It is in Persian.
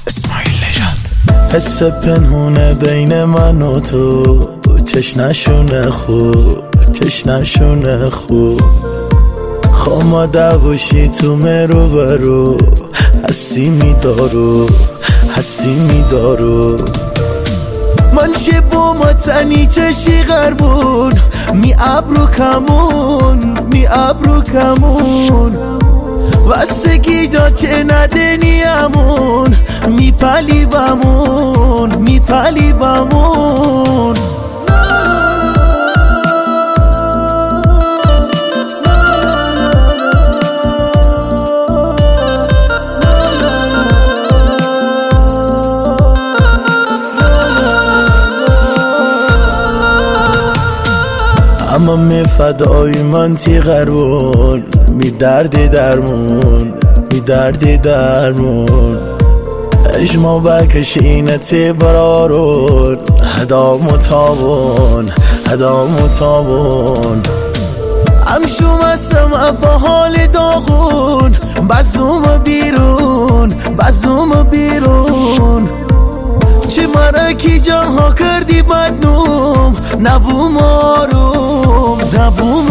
اسماعیل نژاد. حس پنهونه بین من و تو، چشنشونه خوب، چشنشونه خوب. خاماده باشی تو مرو برو، حسی میدارو، حسی میدارو. من شبو متنی چشی غربون، می ابرو کمون، می ابرو کمون. وستگی جا چه ندنی امون، می پلی بمون، می پلی بمون. اما می فدای من تی غربون، می دردی درمون، می دردی درمون. اجما بکشینتی برارون، هدا متابون، هدا متابون. امشوم اسم با حال داغون، بزوم بیرون، بزوم بیرون. چه مرکی جاها کردی بدنوم، نبوم آروم، نبوم